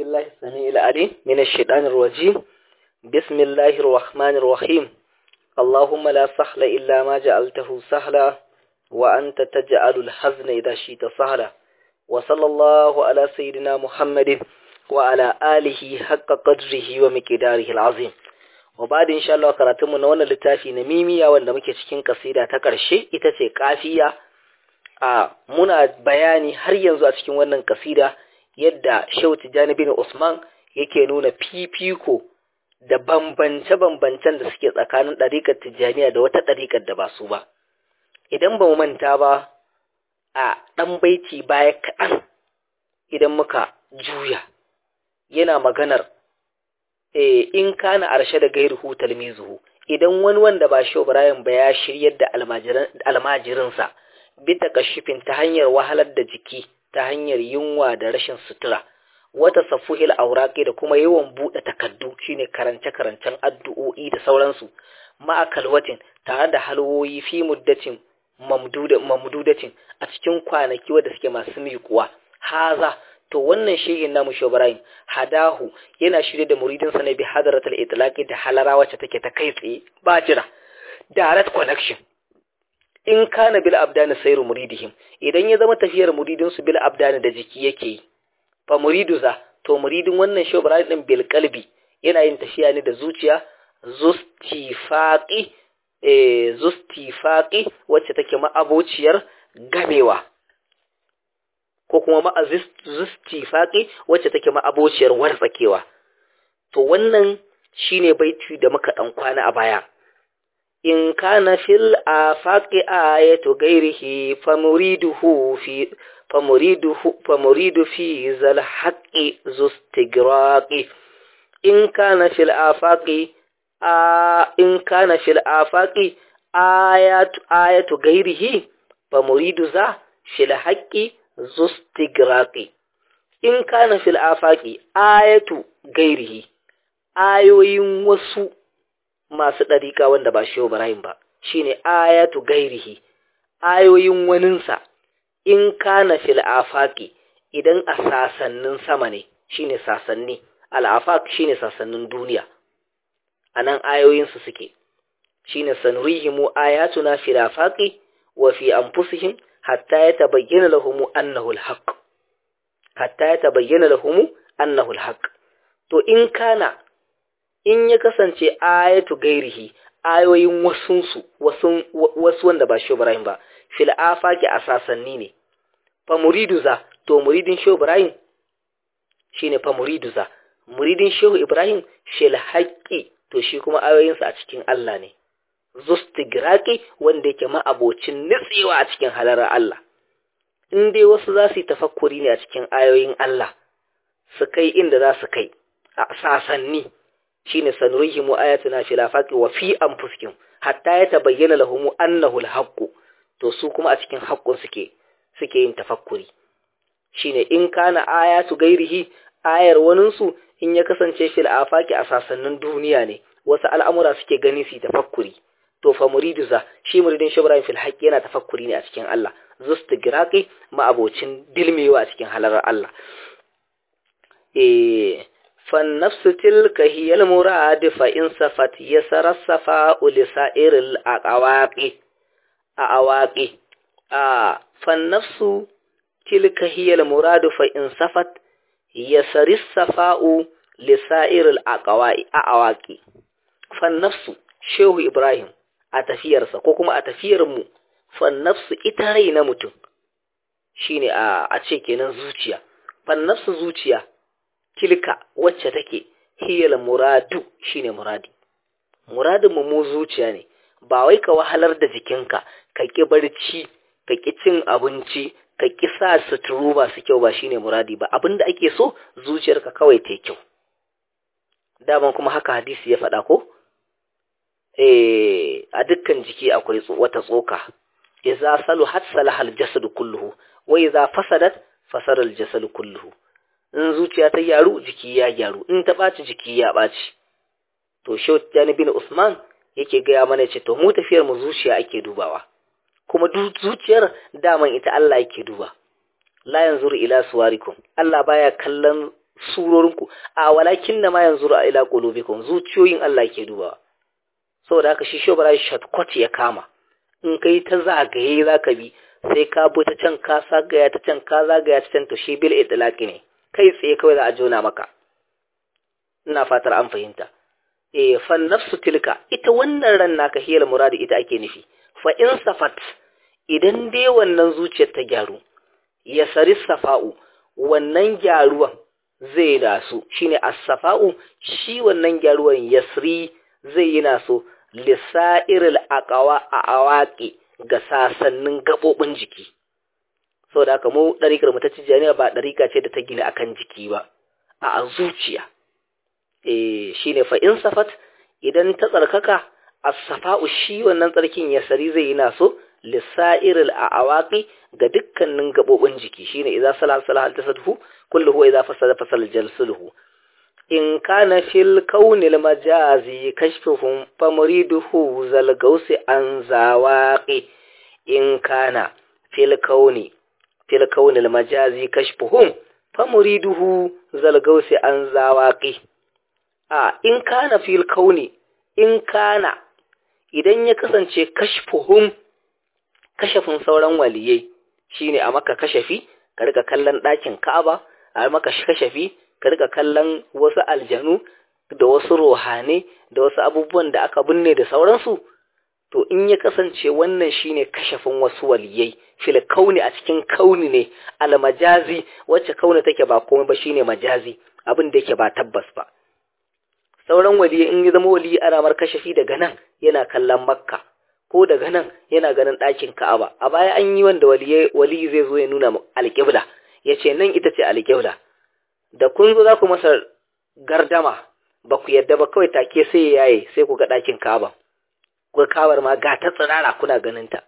بالله السميع العليم من الشيطان الرجيم. بسم الله الرحمن الرحيم. اللهم لا سهل إلا ما جعلته سهلا وأنت تجعل الحزن إذا شئت سهلا. وصلى الله على سيدنا محمد وعلى آله حق قدره ومقداره العظيم. وبعد إن شاء الله قرأتم نوانا لتافي نميمية wanda muke cikin kasida ta ƙarshe ita ce kafiya. Muna bayani har yanzu a cikin wannan kasida yadda Shehu Tijjani bin Usman yake nuna fifiko da bambance-bambancen da suke tsakanin ɗariƙar Tijjaniya da wata ɗariƙar da ba su ba. Idan ba mu manta ba a ɗan baiti baya kaɗan idan muka juya yana maganar in kana arshe da gairuhu talmizuhu, idan wani wanda ba Shehu Ibrahim ba ya shiryar da almajirinsa bita kashifin ta hanyar wahalar da jiki, ta hanyar yunwa da rashin sutura, wata safuhil auraki da kuma yawan buɗe takaddu shine karance-karancen addu'o'i da sauransu, ma'akalwatin tare da halwoyi fi muddatin mamdudatin a cikin kwanaki wadda suke masu miƙuwa. Haza to wannan shehin namu Shehu Ibrahim hadahu yana shirye da muridinsa ne bi hadaratul itlaqi da halara wacce take ta kai tsaye ba jira, direct connection. In kana bil abdani sayru muridihim, idan ya zama tafiyar muridin su bil abdani da jiki yake yi, fa muridu za to muridin wannan Shehu Ibrahim din bil qalbi yana yin tafiya ne da zuciya zustifaqi wacce take ma'abociyar gamewa, ko kuma zustifaqi wacce take ma'abociyar wartsakewa. To wannan shine baiti da muka dan kwana a baya. In kana fil afaqi ayatu ghairihi famuridu fi zal haqqi zustigraqi. In kana fil afaqi ayatu ghairihi famuridu za fil haqqi zustigraqi. In kana fil afaqi ayatu ghairihi, ayoyin wasu masu ɗariƙa wanda ba Shehu Ibrahim ba shine ayatu gairihi, ayoyin waninsa. In kana fil afaqi, idan a sasannin sama ne shine sasanni, al afaq shine sasannin duniya, anan ayoyin su suke shine sanrihimu ayatuna fil afaqi wa fi anfusihim hatta yatabayyana lahum annahu al haqq, hatta yatabayyana lahum annahu al haqq. To in kana, in ya kasance ayatu gairihi, ayoyin wasu wanda ba Shehu Ibrahim ba fil afaqi asasanni ne, fa muriduza to muridin Shehu Ibrahim shine fa muriduza, muridin Shehu Ibrahim fil haqqi to shi kuma ayoyinsa a cikin Allah ne, zustigraqi wanda yake ma'abocin nitsewa a cikin halarar Allah. In dai wasu za su yi tafakkuri ne a cikin ayoyin Allah su kai inda za su kai a sasanni, shine sanurihimu ayatuna fil afaqi wa fi anfusihim hatta yatabayyana lahum annahu al-haqq. To su kuma a cikin haƙƙun suke yin tafakkuri. Shine in kana ayatu gairihi, ayar wanin su in ya kasance fil afaqi a sasannin duniya ne, wasu al'amura suke gani su tafakkuri. To fa muriduza shi muridin Shehu Ibrahim fil haqqi yana tafakkuri ne a cikin Allah, zustigraqi ma'abocin dilmewa a cikin halarar Allah. فالنفس تلك هي المراد فإن صفت يسر الصفاء لسائر الأواقي. فالنفس تلك هي المراد فإن صفت يسر الصفاء لسائر الأواقي. فالنفس Shehu Ibrahim a tafiyarsa ko kuma a tafiyarmu, fannafsu ita rai na mutum shine a ce kenan zuciya, fannafsu zuciya tilka wacce take hiyal muradu shine muradi. Muradin mu zuciya ne, ba wai ka wahalar da jikinka ka ki barci, ka ki cin abinci, ka ki sa suturu ba su kyau ba shine muradi ba. Abinda ake so zuciyarka kawai ta kyau. Daman kuma haka hadisi ya faɗa ko a dukkan jiki akwai wata tsoka, idza saluhat salahal jasadu kulluhu wa idza fasadat fasara al jasadu kulluhu. In zuciya ta gyaru jiki ya gyaru, in ta ɓaci jiki ya ɓaci. To Shehu Tijjani bin Usman yake gaya mana ce to mu tafiyar mu zuciya ake dubawa, kuma zuciyar daman ita Allah yake duba. La yanzuru ila suwarikum, Allah baya kallon surorinku a walakin na ma yanzu ra ila qulubikum zuciyoyin Allah ke dubawa saboda haka shi shobara shortcut ya kama in kai ta zagaye zaka bi sai ka bi ta can ka zagaya ta can ka zagaya ta can to shi bil itlaqi ne kai tsaye kawai za a jona maka ina fatar an fahimta fa nafsu tilka ita wannan ran naka hiyal muradi ita ake nufi fa in safat idan dai wannan zuciyar ta gyaru ya sari safa'u wannan gyaruwan zai naso shine as-safa'u shi wannan gyaruwan yasri zai yi naso lisa'iril awaqi ga sasannin gabobin jiki saboda haka mu dariƙar mu ta Tijaniya ba dariƙa ce da ta gina akan jiki ba a zuciya shine fa in safat idan ta tsarkaka as-safa'u shi wannan tsarkin yasri zai yi naso lisa'iril awaqi ga dukkanin gabobin jiki shine idza salaha al-tasadhu kulluhu idza fasada fasal jalsuluhu in kana fil kaunil majazi kashfuhum famuriduhu zal gausi an zawaqi in kana fil kaunil majazi kashfuhum famuriduhu zal gausi an zawaqi in kana fil kauni in kana idan ya kasance kashfuhum kashafin sauran waliyai shine a maka kashafi ka rika kallon ɗakin Ka'aba a maka kashafi ka rika kallon wasu aljanu da wasu rohane da wasu abubuwan da aka binne da sauransu to in ya kasance wannan shine kashafin wasu waliyai fil kauni a cikin kauni ne al majazi wacce kauni take ba komai ba shine majazi abin da yake ba tabbas ba sauran waliyai in ya zama waliyi ana mar kashafi daga nan yana kallon Makka ko daga nan yana ganin ɗakin Ka'aba a baya an yi wanda wali zai zo ya nuna alƙibla ya ce nan ita ce alƙibla da kun zo za ku masa gardama ba ku yadda ba kawai take sai ya yaye sai ku ga ɗakin Ka'aba ku Ka'abar ma ga ta tsirara kuna ganin ta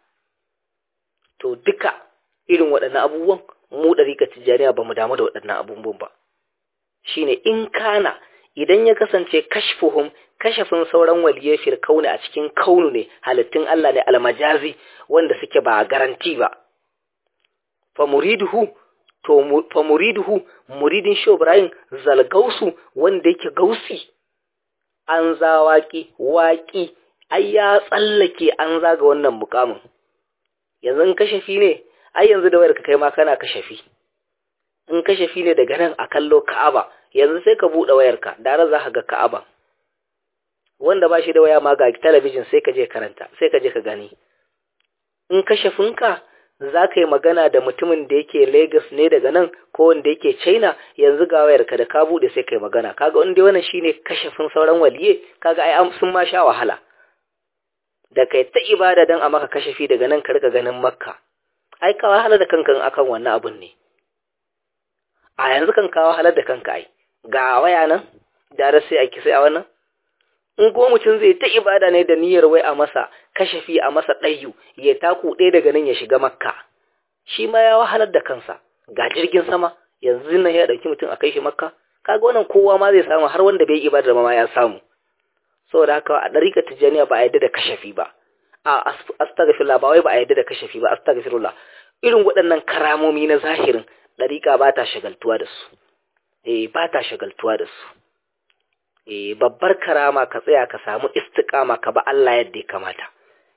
to duka irin waɗannan abubuwan mu ɗariƙar Tijjaniya ba mu damu da waɗannan abubuwan ba shine in kana idan ya kasance kashafin sauran waliyai fil kauni a cikin kaunu ne halittun Allah ne almajazi wanda suke ba garanti ba fa muriduhu muridin Shehu Ibrahim zalgausu wanda yake gausi an waƙi ai ya tsallake an zaga wannan mukamin yanzu kashafi ne ai yanzu da wayar ka kai ma kana kashafi in kashafi ne daga nan a kallo Ka'aba yanzu sai ka buɗe wayarka da ran za ka ga Ka'aba wanda ba shi da waya ma ga talabijin sai ka je karanta sai ka je ka gani in kashafinka za ka yi magana da mutumin da yake Lagos ne daga nan ko wanda yake China yanzu ga wayarka da ka buɗe sai ka yi magana kaga wanda wannan shine kashafin sauran waliye kaga ai sun ma sha wahala da kai ta ibada dan a maka kashafi daga nan ka rika ganin Makka ai ka wahala da kanka akan wannan abun ne a yanzu kan ka wahala da kanka ai ga waya nan da sai a kisa a wannan in ko mutum zai ta ibada ne da niyyar wai a masa kashafi a masa ɗayyu ya taku ɗaya daga nan ya shiga Makka shi ma ya wahalar da kansa ga jirgin sama yanzu nan ya ɗauki mutum a kai shi Makka kaga wannan kowa ma zai samu har wanda bai ibada ma ya samu saboda haka a ɗariƙar Tijjaniya ba a yadda da kashafi ba a astaghfirullah ba wai ba a yadda da kashafi ba astaghfirullah irin waɗannan karamomi na zahirin ɗariƙa ba ta shagaltuwa da su ba ta shagaltuwa da su babbar karama ka tsaya ka samu istiqama ka ba Allah yadda ya kamata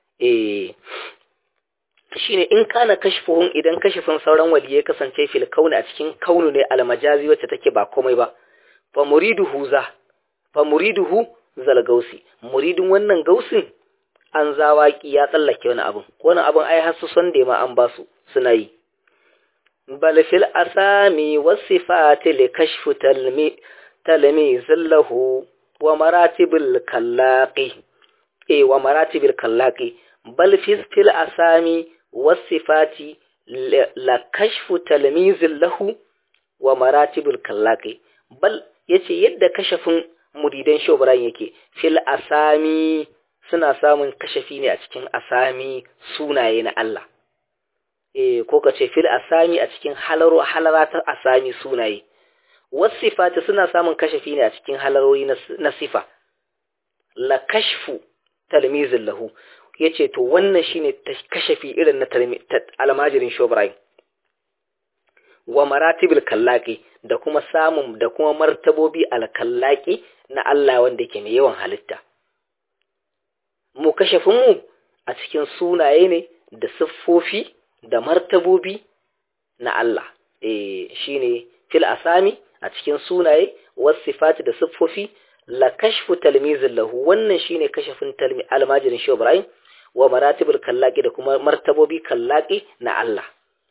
shine in kana kashfuhum idan kashifin sauran waliyai kasance fil kauni a cikin kaunu ne almajazi wacce take ba komai ba fa muriduhu zal gausi muridin wannan gausin an zawaki ya tsallake wani abun ai har su son da ma an ba su suna yi bal fil asami was sifati li kashfu talmi zallahu wa maratibil kallaqi bal fil asami was sifati la kashfu talmizin lahu wa maratibul kallaqi bal yace yadda kashafin muridan Shehu Ibrahim yake fil asami suna samun kashafi ne a cikin asami sunaye na Allah ko kace fil asami a cikin halaratar asami sunaye wasifati suna samun kashafi ne a cikin halarori na sifa la kashfu talmizin lahu yace to wannan shine kashafi irin na almajirin Shehu Ibrahim wa maratibil kallaki da kuma samun da kuma martabobi alkallaki na Allah wanda yake mai yawan halitta. Mu kashafinmu a cikin sunaye ne da siffofi da martabobi na Allah. Shine fil asami a cikin sunaye wasu sifati da siffofi la kashfu talmizin lahu, wannan shine kashafin almajirin Shehu Ibrahim, wa maratibul kallaki da kuma martabobi kallaki na Allah.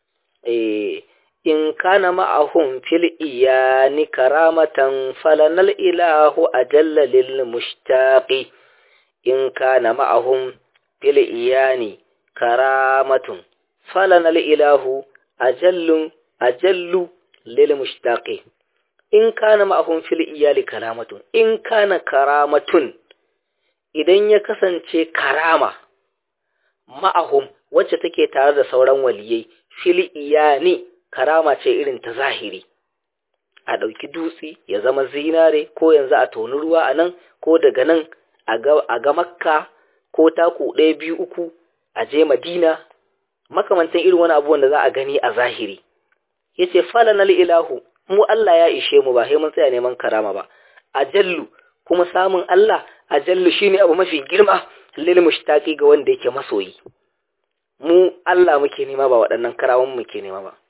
In kana ma'ahum fil iyani karamatan falanal ilahu ajalla lil mushtaqi. In kana ma'ahum fil iyani karamatun falanal ilahu ajallu lil mushtaqi. In kana ma'ahum fil iyali karamatun, in kana karamatun, idan ya kasance karama ma'ahum wacce take tare da sauran waliyai, fil iyani karama ce irin ta zahiri, a ɗauki dutse ya zama zinare, ko yanzu a toni ruwa a nan, ko daga nan a ga Makka, ko taku 1 2 3 a je Madina, makamantan irin wani abubuwan da za a gani a zahiri. Yace falanal ilahu, mu Allah ya ishe mu, ba sai mun tsaya neman karama ba. Ajallu, kuma samun Allah ajallu shine abu mafi girma lil mushtaqi ga wanda yake masoyi. Mu Allah muke nema, ba waɗannan karawan muke nema ba.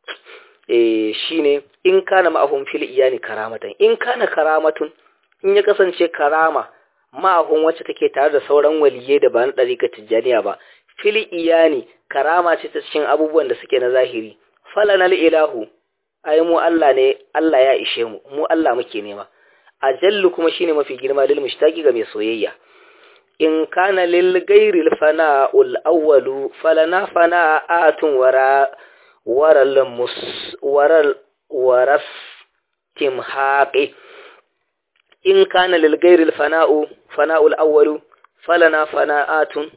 Shine in kana ma'ahum fil iyani karamatan, in kana karamatun, in ya kasance karama ma'ahum wacce take tare da sauran waliyai da ba na dariƙa tijjaniya ba, fil iyani karama ce ta cikin abubuwan da suke na zahiri, falanal ilahu, ai mu Allah ne, Allah ya ishe mu, mu Allah muke nema. Ajallu kuma shine mafi girma lil mushtaqi ga mai soyayya. In kana lil ghairil fana'ul awwalu falana fana'atun waras timhaqi. In kana lil ghairil fana'ul awwalu falana fana'atun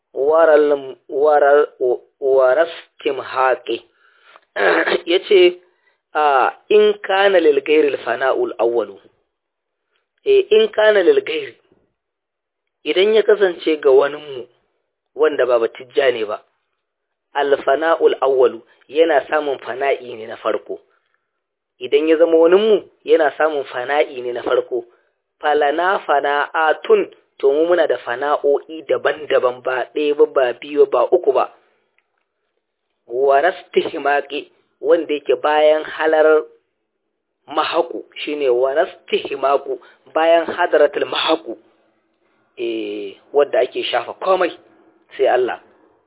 waras timhaqi. Yace in kana lil ghairil fana'ul awwalu, in kana lil ghairi, idan ya kasance ga wani mu wanda ba tijjani ba, al fana'ul awwalu yana samun fana'i ne na farko. Idan ya zama wani mu yana samun fana'i ne na farko, falana fana'atun, to mu muna da fana'o'i daban-daban, ba ɗaya ba, ba biyu ba, uku ba. Warastihmaqi, wanda yake bayan halar mahaku, shine warastihmaqu, bayan hadratul mahaku, wanda ake shafa komai sai Allah.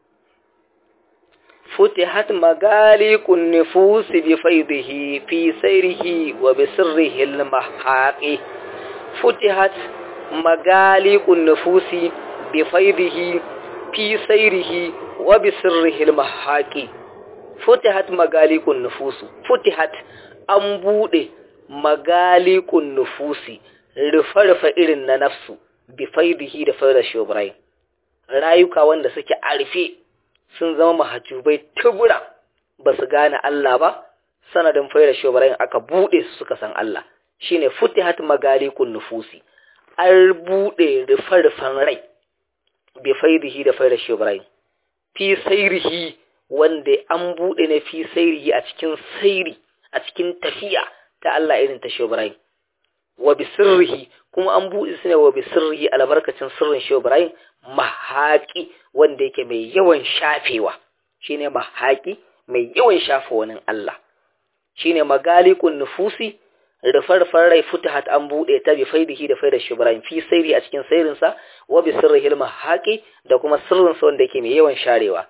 Futihat magaliqun nufusi bi faydihi fi sayrihi wa bi sirrihi al-mahaqi. Futihat magaliqun nufusi bi faydihi fi sayrihi wa bi sirrihi al-mahaqi. Futihat magaliqun nufusu, futihat an bude magaliqun nufusi, rufa irin na nafsu, bi faydihi da faidar Shehu Ibrahim. Rayuka wanda suke arfe sun zama mahajubai tubura, ba su gane Allah ba, sanadin faidar Shehu Ibrahim aka bude su suka san Allah. Shine futihat magaliqun nufusi, an bude rufa rai, bi faydihi da faidar Shehu Ibrahim. Fi sayrihi, wanda an bude ne fi sayrihi, a cikin sayri, a cikin tafiya ta Allah irin ta Shehu Ibrahim. Wa bi sirrihi, kuma an bude su ne wa bi sirrihi, albarkacin sirrin Shehu Ibrahim, mahaqi, wanda yake mai yawan shafewa. Shine mahaqi, mai yawan shafa wani Allah. Shine magaliqun nufusi, rufar rai, futahat an bude ta bi faidihi da faidar Shehu Ibrahim, fi sayri, a cikin sayrinsa, wa bi sirrihi mahaqi, da kuma sirrinsa wanda yake mai yawan sharewa.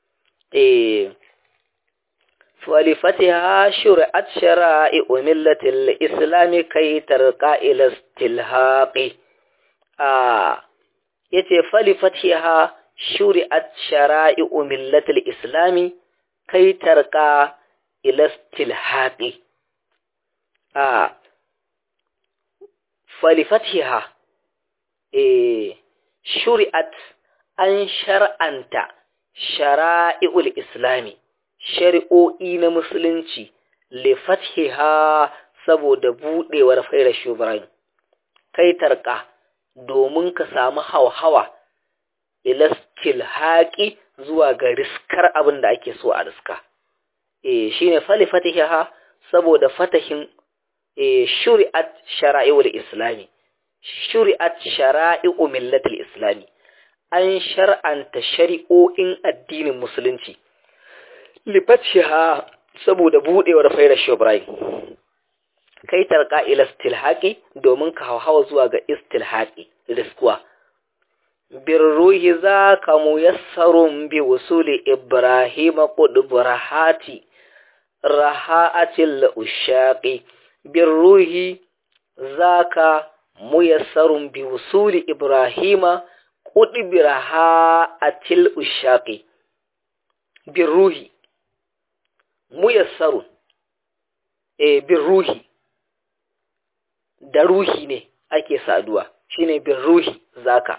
فلفتها شرعت شرائع ملة الإسلام كي ترقى إلى استلهاق. yace falifatha shuri'at shara'i'u millatil islami kai tarqa ila istilhaqi. Falifatha shuri'at, an shar'anta shara'i'ul islami, shari'o'i na musulunci, li fathiha, saboda budewar faidar Shehu Ibrahim, kai tarqa, domin ka samu hauhawa, ilastil haƙi, zuwa ga riskar abin da ake so a riska. shine fali fatiha saboda fatahin shuri'at shara'i'ul islami, shuri'at shara'i'u millatul islami, an shar'anta shari'o'in addinin musulunci, lifathiha saboda budewar fairar Ibrahim, kai tarqa ila istilhaqi domin ka hawa zuwa ga istilhaqi riskuwa, birruhi zaka muyassarun bi wusuli Ibrahim qudburahati rahaatil ushaqi, birruhi zaka muyassarun bi wusuli Ibrahima qudburahaatil ushaqi, birruhi muyassarun birruhi da ruhi ne ake saduwa, shine birruhi zaka.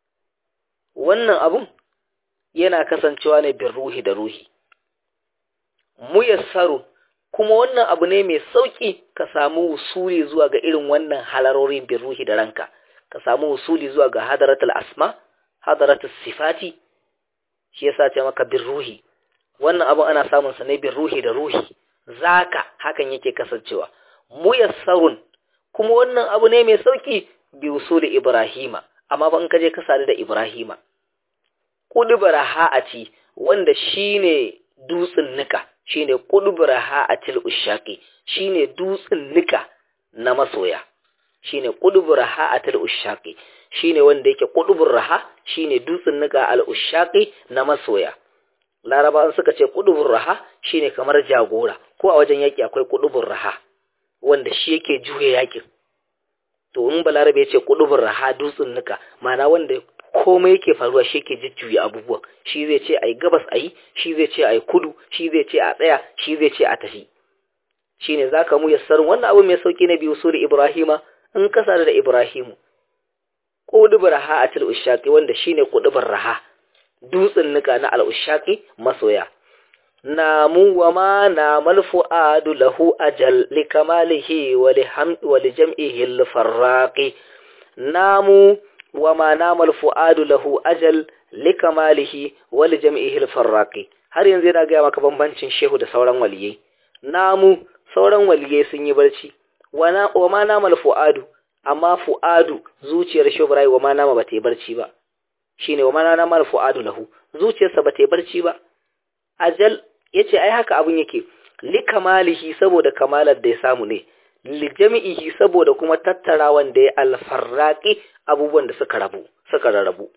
Wannan abun yana kasancewa ne birruhi da ruhi. Muyassaru kuma wannan abu ne mai sauki ka samu usuli zuwa ga irin wannan halarorin birruhi da ranka, ka samu usuli zuwa ga hadaratul asma, hadaratul sifati, shi yasa ce maka birruhi. Wannan abu ana samun sa ne birruhi da ruhi, zaka hakan yake kasancewa. Muyassarun kuma wannan abu ne mai sauki bi usuli Ibrahima, amma ban kaje ka sadu da Ibrahima. Qudburahati wanda shine dutsen nika, shine qudburahaatil ushaqi, shine dutsen nika na masoya, shine qudburahaatil ushaqi, shine wanda yake qudburraha, shine dutsen nika al ushaqi na masoya. Larabawan suka ce qudburraha shine kamar jagora, ko a wajen yaki akwai qudburraha wanda shi yake juye yakin. To in balarabe ya ce qudburraha dutsen nika, ma'ana wanda komai yake faruwa shi yake jujjuya abubuwan, shi zai ce ai gabas ayi, shi zai ce ai kudu, shi zai ce a tsaya, shi zai ce a tafi. Shine zaka mu yassar wannan abu mai sauki na biyu suri Ibrahima in ka sadu da Ibrahimu. Qudburraha atil ushaqi wanda shine qudburraha dutsen nika na al ushaqi masoya. Namu wa ma namal fuadu lahu ajal likamalihi wa li jam'ihi al farraqi. Namu wa ma namal fuadu lahu ajal likamalihi wa li jam'ihi al farraqi. Har yanzu yana ga maka bambancin shehu da sauran waliyai. Namu sauran waliyai sun yi barci, wa ma namal fuadu, amma fuadu zuciyar shehu Ibrahim wa ma nama bata yi barci ba, shine wa ma namal fuadu lahu, zuciyarsa bata yi barci ba. Ajal yace ai haka abun yake, likamalihi saboda kamalar da ya samu ne, li jami'ihi saboda kuma tattarawan da ya alfarraqi abubuwan da suka rarrabu.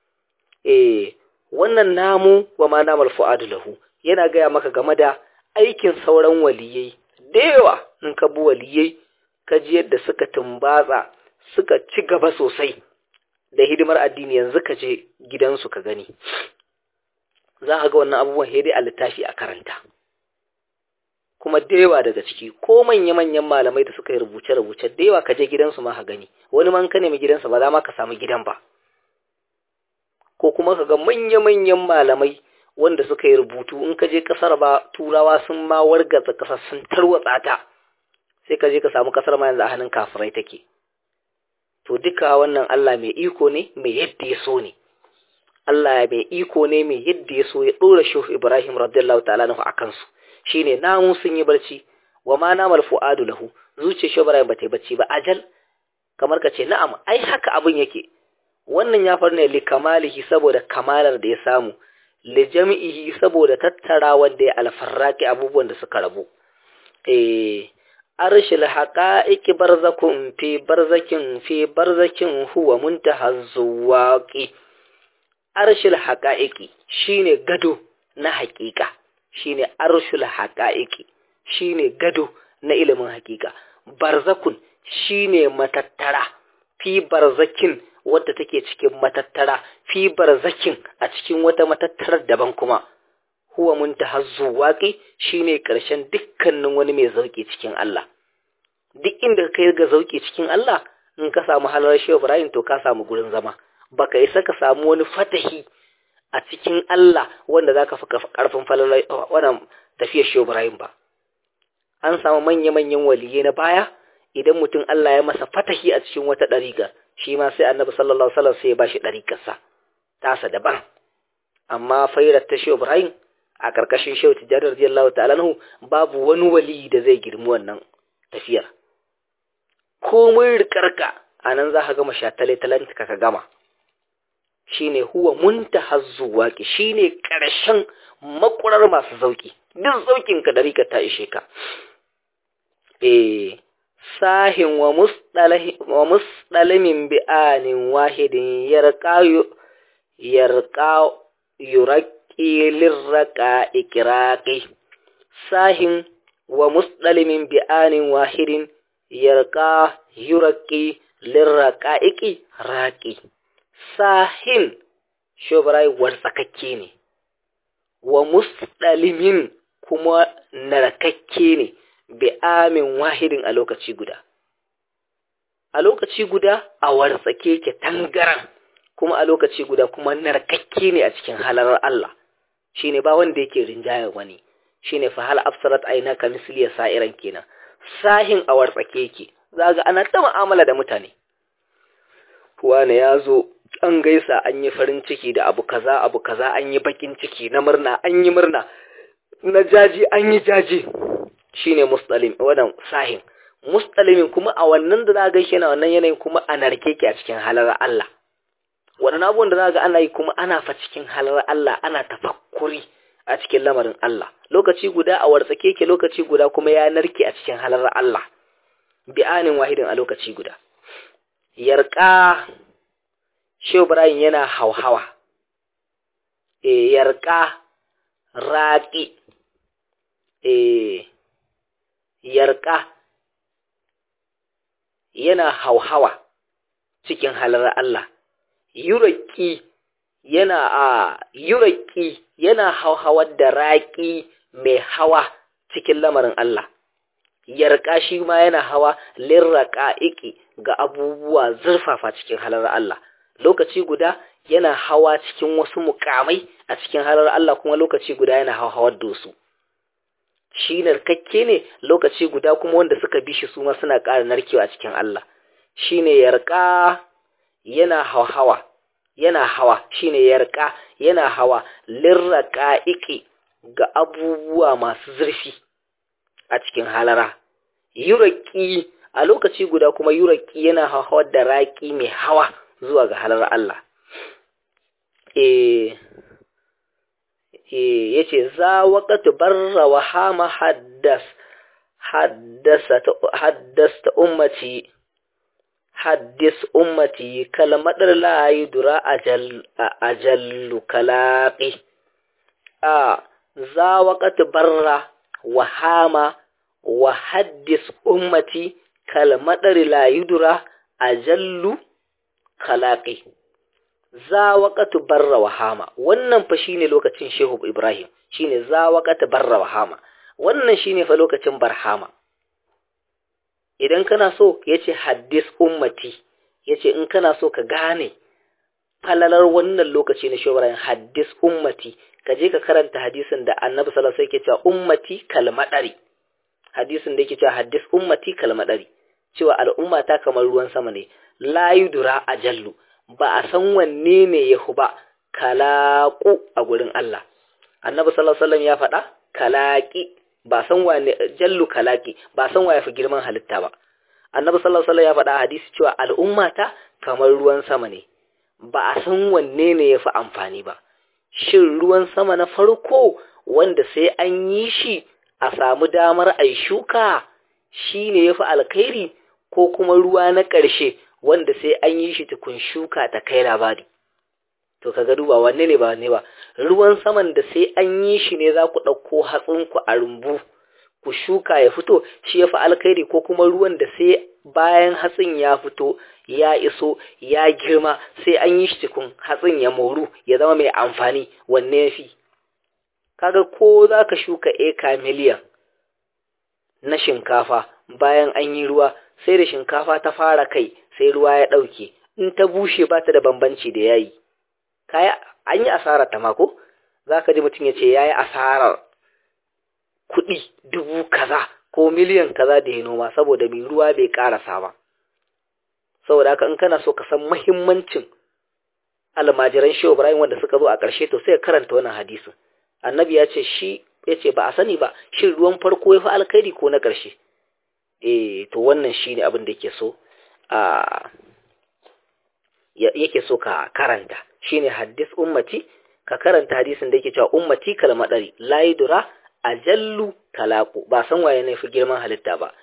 Wannan namu wa ma namal fuadu lahu yana gaya maka game da aikin sauran waliyai da yawa. In ka bi waliyai ka ji yadda suka tumbatsa suka ci gaba sosai da hidimar addini, yanzu ka je gidansu ka gani, za ka ga wannan abubuwan dai a littafi a karanta. Kuma da yawa daga ciki ko manya-manyan malamai da suka yi rubuce-rubuce da yawa ka je gidansu ma ka gani, wani man ka nemi gidansa ba za ma ka samu gidan ba. Ko kuma ka ga manya-manyan malamai wanda suka yi rubutu, in ka je kasar ba turawa sun ma wargaza kasar sun tarwatsa ta, sai ka je ka samu kasar ma yanzu a hannun kafirai take. To duka wannan Allah mai iko ne, mai yadda ya so ne. Allah mai iko ne mai yadda ya so ya dora Shehu Ibrahim radiyallahu ta'ala anhu akan su. Shine namu sun yi barci, wa ma namal fuadu lahu, zuciyar Shehu Ibrahim bata yi barci ba. Ajal kamar ka ce na'am, ai haka abun yake. Wannan ya faru ne li kamalihi saboda kamalar da ya samu, li jami'ihi saboda tattarawa da ya alfarraqi abubuwan da suka rabu. Arshil haqa'iqi barzakun fi barzakin huwa muntaha zuwaqi. Arshil haqa'iqi shine gado na haƙiƙa, shine arshul haqa'iqi shine gado na ilimin haƙiƙa. Barzakun shine matattara, fi barzakin wadda take cikin matattara, fi barzakin a cikin wata matattarar daban kuma. Huwa muntaha zuwaqi shine ƙarshen dukkanin wani mai zauki cikin Allah. Duk inda kai ga zauki cikin Allah, in ka samu halar Shehu Ibrahim to ka samu gurin zama. Baka isa ka samu wani fatahi a cikin Allah wanda zaka fi karfin falalai wannan tafiyar Shehu Ibrahim ba. An samu manya-manyan waliyai na baya, idan mutum Allah ya masa fatahi a cikin wata dariƙa, shi ma sai Annabi sallallahu alaihi wasallam sai ya bashi dariƙarsa tasa daban. Amma fairar ta Shehu Ibrahim a karkashin Shehu Tijjani radiyallahu ta'ala anhu babu wani wali da zai girmi wannan tafiyar. Komai rikarka anan za ka gama shatale talanta ka gama. Shine huwa muntahazzu waqi, shine karshen makurar masu zauki. Duk zaukin ka dari ka ta ishe ka. Sahin wa musdalamin bi'anin wahidin yarqa yuraqi lirraqa ikraqi. Sahin wa musdalamin bi'anin wahidin yarqa yuraqi lirraqa ikraqi. Sahin shobrai wartsakakke ne, wa musdalimin kuma narkakke ne, bi amin wahidin a lokaci guda. A lokaci guda a wartsake ke tangaran, kuma a lokaci guda kuma narkakke ne a cikin halarar Allah. Shine ba wanda yake rinjayar wani. Shine fa hal absarat aynaka misliya sa'iran kenan. Sahin a wartsake yake. Zaga ana ta mu'amala da mutane. Wane ya zo an gaisa, an yi farin ciki da abu kaza an yi bakin ciki, na murna an yi murna, na jaji an yi jaji. Shine mustalim, wannan sahin. Mustalimin kuma a wannan da za ga shi na wannan yanayin kuma a narke ki a cikin halar Allah. Wannan abubuwan da za ga ana yi kuma ana fa cikin halar Allah, ana tafakkuri a cikin lamarin Allah. Lokaci guda a wartsake ki, lokaci guda kuma ya narke a cikin halar Allah. Bi'anin wahidin a lokaci guda. Yarqa Shehu Ibrahim yana hauhawa. Yarqa raqi. Yarqa yana hauhawa cikin halar Allah. Yuraqi yana hauhawar da raqi mai hawa cikin lamarin Allah. Yarqa shi ma yana hawa lirraqa'iqi ga abubuwa zurfafa cikin halar Allah. Lokaci guda yana hawa cikin wasu mukamai a cikin halar Allah, kuma lokaci guda yana hawar da su. Shi narkakke ne, lokaci guda kuma wanda suka bi shi su ma suna ƙara narkewa a cikin Allah. Shine yarqa yana hawa, shine yarqa yana hawa lirraqa'iqi ga abubuwa masu zurfi a cikin halara. Yuraqi a lokaci guda kuma yuraqi yana hawar da raqi mai hawa zuwa ga halar Allah. Yace za waqtu barra wa hama haddasta ummati, haddis ummati kalmadar la yudra ajallu kalaqi. Za waqtu barra wa hama wa haddis ummati kalmadar la yudra ajallu kalaqi. Za waqtu barra wa hama, wannan fa shine lokacin Shehu Ibrahim, shine za waqtu barra wa hama, wannan shine fa lokacin barhama. Idan kana so yace haddis ummati, yace in kana so ka gane falalar wannan lokaci na Shehu Ibrahim, haddis ummati, ka je ka karanta hadisin da Annabi sallallahu alaihi wasallam yake cewa ummati kalmadari. Hadisin da yake cewa haddis ummati kalmadari, cewa al'umma ta kamar ruwan sama ne, la yudra ajallu, ba a san wanne ne yahu ba kalaku a gurin Allah. Annabi sallallahu alaihi wasallam ya faɗa kalaki, ba san wane jallu kalaki, ba san waye fi girman halitta ba. Annabi sallallahu alaihi wasallam ya faɗa hadisi cewa al'ummata kamar ruwan sama ne, ba a san wanne ne yafi amfani ba. Shin ruwan sama na farko wanda sai an yi shi a samu damar ai shuka shine yafi alkhairi, ko kuma ruwa na ƙarshe wanda sai an yi shi tukun shuka ta kai labari? To kaga duba wanne ne ba wanne ba. Ruwan saman da sai an yi shi ne za ku ɗauko hatsinku a rumbu ku shuka ya fito, shi ya fi alkhairi, ko kuma ruwan da sai bayan hatsin ya fito ya iso ya girma sai an yi shi tukun hatsin ya moru ya zama mai amfani, wanne ya fi? Kaga ko za ka shuka eka miliyan na shinkafa, bayan an yi ruwa sai da shinkafa ta fara kai sai ruwa ya ɗauke, in ta bushe ba ta da bambanci da yayi. Kaya an yi asarar ta mako, za ka ji mutum ya ce ya yi asarar kuɗi 1000 kaza ko miliyan kaza da ya noma saboda mai ruwa bai ƙarasa ba. Saboda haka in kana so ka san muhimmancin almajiran Shehu Ibrahim wanda suka zo a ƙarshe, to sai karanta wannan hadisin. annabi ya ce ba a sani ba shin ruwan farko ya fi alkhairi ko na ƙarshe. To wannan shine abin da yake so ka karanta, shine haddis ummati, ka karanta hadisin da yake cewa ummati kalmadari la yudra ajallu talaqu, ba san waye ne fi girman halitta ba.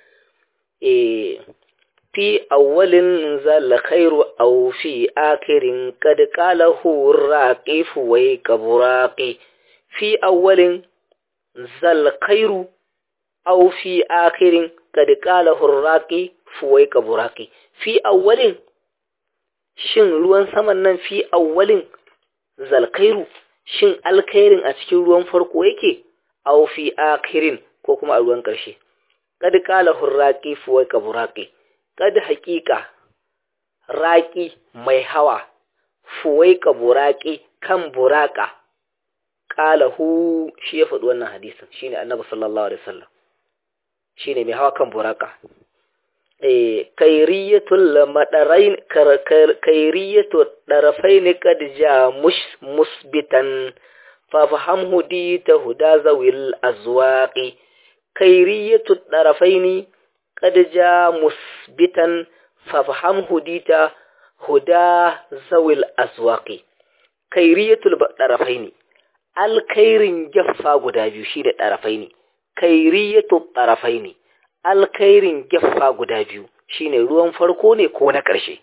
في أول نزل خير أو في آخر قد قاله الراقي فويك براقي. في أول نزل خير أو في آخر قد قاله الراقي فويك براقي. في أول shin ruwan saman nan fi awwalin zalkairu, shin alkhairin a cikin ruwan farko yake, aw fi akhirin ko kuma a ruwan ƙarshe. Kad qala hurraqi fuwaika buraqi, kad haqiqa raqi mai hawa, fuwaika buraqi kan buraqa. Qalahu shi ya faɗi wannan hadisin, shine annabi sallallahu alaihi wasallam, shine mai hawa kan buraqa. Kairiyatul madarain kairiyatu darafain kad ja musbitan fa fahamhu dita huda zawil azwaqi. kairiyatu darafain kad ja musbitan fa fahamhu dita huda zawil azwaqi. Kairiyatul darafain alkhairin jaffa guda biyu shi da darafain. Kairiyatu darafain alkhairin geffa guda biyu shine ruwan farko ne ko na ƙarshe.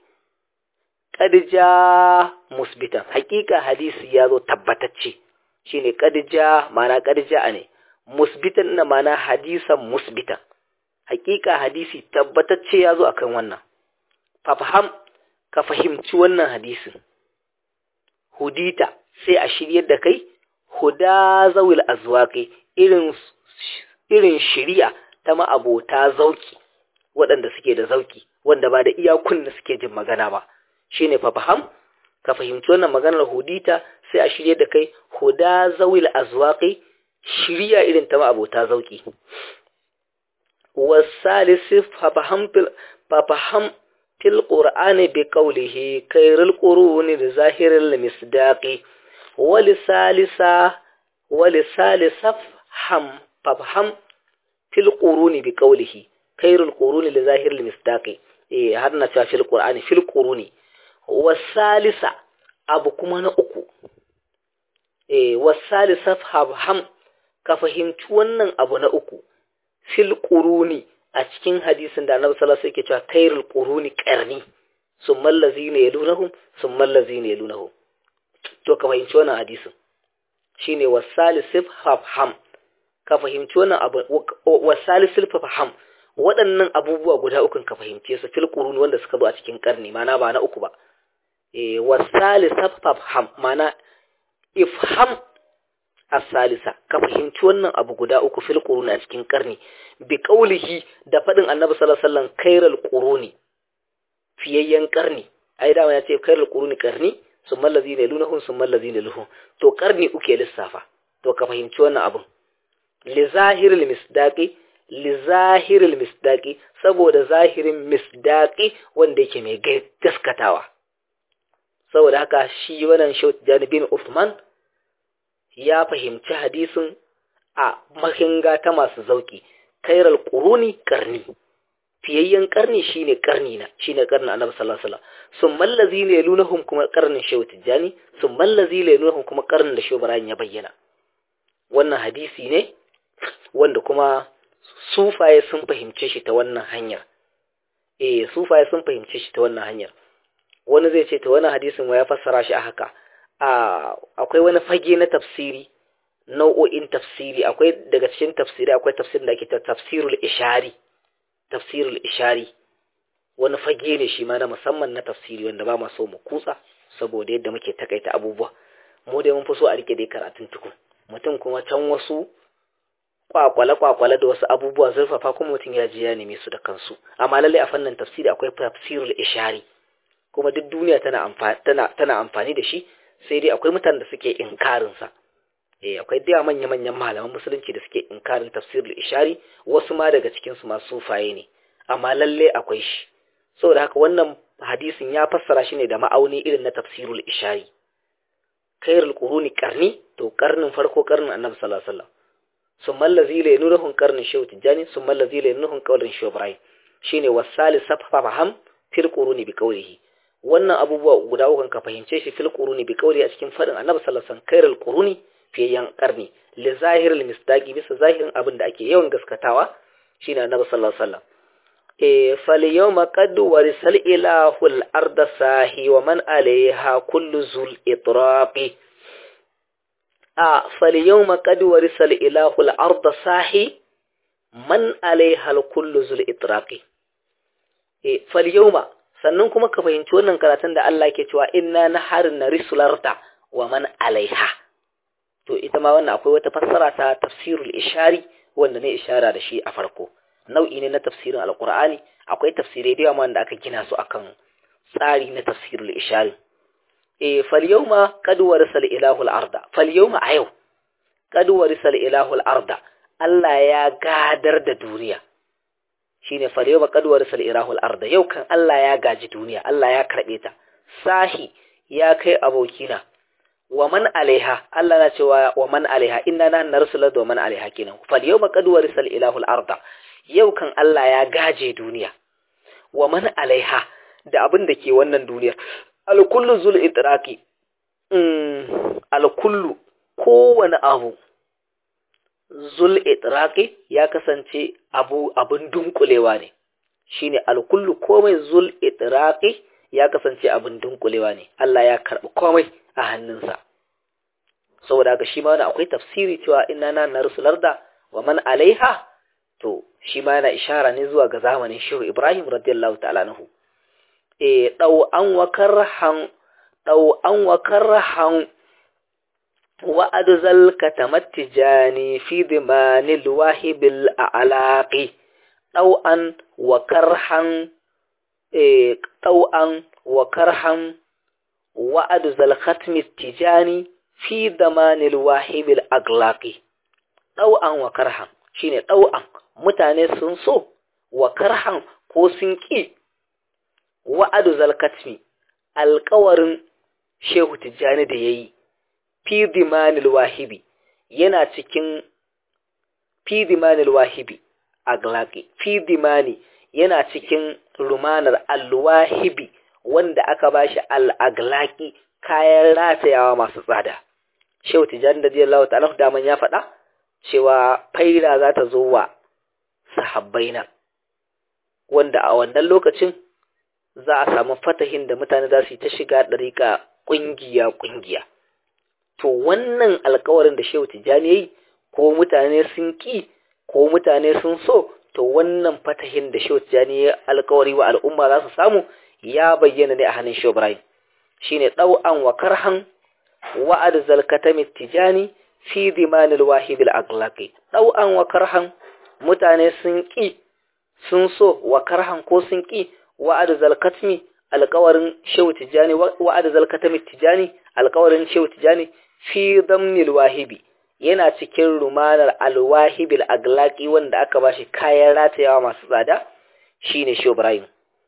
Qadja musbitan, hakika hadisi ya zo tabbatacce, shine qadja ma'ana qadja ne, musbitan na ma'ana hadisan musbitan, hakika hadisi tabbatacce ya zo akan wannan. Fafaham, ka fahimci wannan hadisin, hudita sai a shiryar da kai, huda zawil azwaqi, irin shiriya ta ma'abota zauki, waɗanda suke da zauki, wanda ba da iyakun da suke jin magana ba. Shi ne fafaham, ka fahimci wannan maganar hudita sai a shirye da kai huda zawil azwaqi, shirya irin ta ma'abota zauki. Wasalisi fafaham fil qur'ani bi qawlihi khairul quruni li zahiril misdaqi. Walisalisa fafaham fil quruni bi qawlihi khairul quruni li zahiril misdaqi. Har na ta fil qur'ani fil quruni. Wasalisa abu kuma na uku, wasalisa fafham, ka fahimci wannan abu na uku, fil quruni a cikin hadisin da Annabi sallallahu alaihi wasallam yake cewa khairul quruni qarni summa allazina yalunhum summa allazina yalunhum. To ka fahimci wannan hadisin shine wasalisa fafham, ka fahimci wannan abu. Wasalisul fafham, waɗannan abubuwa guda ukun ka fahimce su, fil qurun wanda suka zo a cikin karni, mana ba na uku ba. Wasalisa fafham mana ifham as-salisa, ka fahimci wannan abu guda uku fil qurun a cikin karni, bi qaulihi da fadin Annabi sallallahu alaihi wasallam khairul quruni, fiyayyan karni. Ai da ya ce khairul quruni qarni summa allazina yalunhum summa allazina yalunhum, to karni uke lissafa. To ka fahimci wannan abun. Lizahiril misdaqi, saboda zahirin misdaqi wanda yake mai gaskatawa. Saboda haka shi wannan Shaykh Jani bin Uthman ya fahimci hadisin a mahinga ta masu zauki. Khairal quruni qarni, fiyayyen karni shine karni na, shine karnin Annabi sallallahu alaihi wasallam. Summal ladzina yalunhum kuma karnin Shaykh Tijani, summal ladzina yalunhum kuma karnin da Shaykh Ibrahim ya bayyana. Wannan hadisi ne wanda kuma sufaye sun fahimce shi ta wannan hanyar. Sufaye sun fahimce shi ta wannan hanyar. Wani zai ce ta wannan hadisin wa ya fassara shi a haka. Akwai wani fage na tafsiri, nau'o'in tafsiri, akwai daga cikin tafsiri akwai tafsirin da ake ta tafsirul ishari. Tafsirul ishari wani fage ne shi ma na musamman na tafsiri wanda ba ma so mu kutsa saboda yadda muke takaita abubuwa. Mu dai mun fi so a rike dai karatun tukun. Mutum kuma can wasu kwakwale da wasu abubuwa zurfafa kuma mutum ya ji ya neme su da kansu. Amma lallai a fannin tafsiri akwai tafsirul ishari, kuma duk duniya tana amfani da shi, sai dai akwai mutanen da suke inkarin sa. Akwai da manyan malaman musulunci da suke inkarin tafsirul ishari, wasu ma daga cikin su masu sufaye ne, amma lallai akwai shi. Saboda haka wannan hadisin ya fassara shi ne da ma'auni irin na tafsirul ishari. khairul quruni qarni, to qarnin farko qarnin annabi sallallahu alaihi wasallam, summa allazi la yanuruhum qarnin shehu tijani, summa allazi la yanuruhum qawlin shehu ibrahim, shine wasali safaham fil quruni bi qawlihi. Wannan abubuwa guda uku ka fahimce shi fil quruni bi qawli a cikin fadin annabi sallallahu alaihi wasallam khairul quruni fiyan qarni, li zahiril misdaqi, bisa zahirin abin da ake yawan gaskatawa shine annabi sallallahu alaihi wasallam. فاليوم قد ورث الإله الأرض ساهي ومن عليها كل ذو الإطراق. فاليوم قد ورث الإله الأرض ساهي من عليها كل ذو الإطراق. فاليوم sannan kuma ka fahimci wannan karatun da Allah ke cewa inna naharin narisul arda wa man alaiha, to ita ma wannan akwai wata fassara ta tafsirul ishari wanda ne ishara da shi a farko. Nau'i ne na tafsirin alqur'ani, akwai tafsirai da yawa wanda aka gina su akan tsari na tafsirul ishari. Fal yawma qad warisal ilahu al-arda, fal yawma a yau qad warisal ilahu al-arda, Allah ya gadar da duniya, shine fal yawma qad warisal ilahu al-arda, yau kan Allah ya gaji duniya, Allah ya karbe ta. Sahi ya kai abokina, wa man alaiha, Allah na cewa wa man alaiha, inna nahnu narsul wa man alaiha kenan. Fal yawma qad warisal ilahu al-arda, yau kan Allah ya gaje duniya, wa man alaiha, da abin da ke wannan duniya. Alkullu zul itraqi, alkullu kowane abu, zul itraqi ya kasance abun dunkulewa ne, shine alkullu komai zul itraqi ya kasance abun dunkulewa ne. Allah ya karbi komai a hannunsa. Saboda haka shi ma wani akwai tafsiri cewa inna na narsular da wa man alaiha, to shi ma yana ishara ne zuwa ga zamanin Shehu Ibrahim radiyallahu ta'ala anhu. Ɗau'an wa karhan wa adzal katamatijani fi dimanil wahibil a'laqi. Ɗau'an wa karhan wa adzal katamatijani fi dimanil wahibil a'laqi. Ɗau'an wa karhan shine ɗau'an, mutane sun so, wa karhan ko sun ƙi, wa'adu zalkatmi, alƙawarin Shehu Tijjani da ya yi, fi dimanil wahibi, yana cikin fi dimanil wahibi aglaqi, fi dimani yana cikin rumanar alwahibi wanda aka bashi al-aglaqi, kayan ratayawa masu tsada. Shehu Tijjani radiyallahu ta'ala daman ya faɗa cewa faida za ta zo wa sahabbaina, wanda a wannan lokacin za a samu fatahin da mutane za su yi ta shiga ɗariƙa ƙungiya-ƙungiya. To wannan alkawarin da Shehu Tijjani yayi, ko mutane sun ƙi ko mutane sun so, to wannan fatahin da Shehu Tijjani ya alkawari wa al'umma za su samu ya bayyana ne a hannun Shehu Ibrahim. Shine ɗau'an wa karhan wa'ad zalkatami Tijjani fi dimanil wahibil aglaqi. Ɗau'an wa karhan, mutane sun ƙi sun so, wa karhan ko sun ƙi, wa'ad zalkatmi alƙawarin Shehu Tijjani, wa'ad zalkatami Tijjani alƙawarin Shehu Tijjani fi damnil wahibi, yana cikin rumanar alwahibil aglaqi wanda aka bashi kayan ratayawa masu tsada, shine Shehu Ibrahim.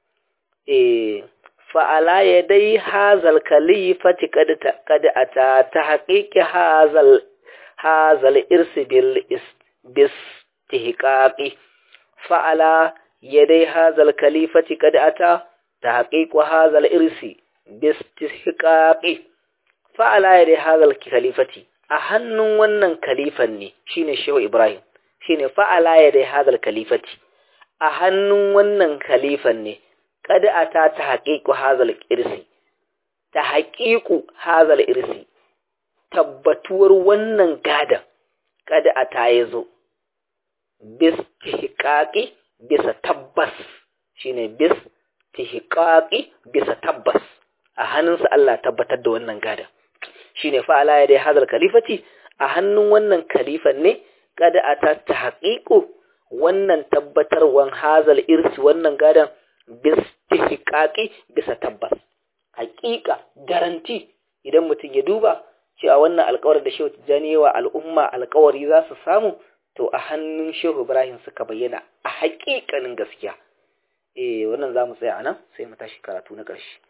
Fa ala yadai hazal khalifati kad ata tahqiqi hazal irsi bil istihqaqi. Fa ala yadai hazal khalifati kad ata tahqiqu hazal irsi bistihqaqi. Fa ala yadai hazal khalifati, a hannun wannan khalifan ne, shine Shehu Ibrahim, shine fa ala yadai hazal khalifati, a hannun wannan khalifan ne, kad ata tahqiqu hazal irsi, tahqiqu hazal irsi, tabbatuwar wannan gadan kad ata yazo bistihqaqi, bisa tabbas, shine bistihqaqi, bisa tabbas, a hannunsa Allah tabbatar da wannan gadan, shine fa ala yadai hazal khalifati, a hannun wannan khalifan ne kad ata tahqiqu, wannan tabbatarwan hazal irsi, wannan gadan bistihqaqi, bisa tabbas, haƙiƙa, garanti. Idan mutum ya duba cewa wannan alƙawarin da Shehu Tijjani wa al'umma alƙawari za su samu, to a hannun Shehu Ibrahim suka bayyana a haƙiƙanin gaskiya. Wannan za mu tsaya a nan, sai mu tashi karatu na ƙarshe.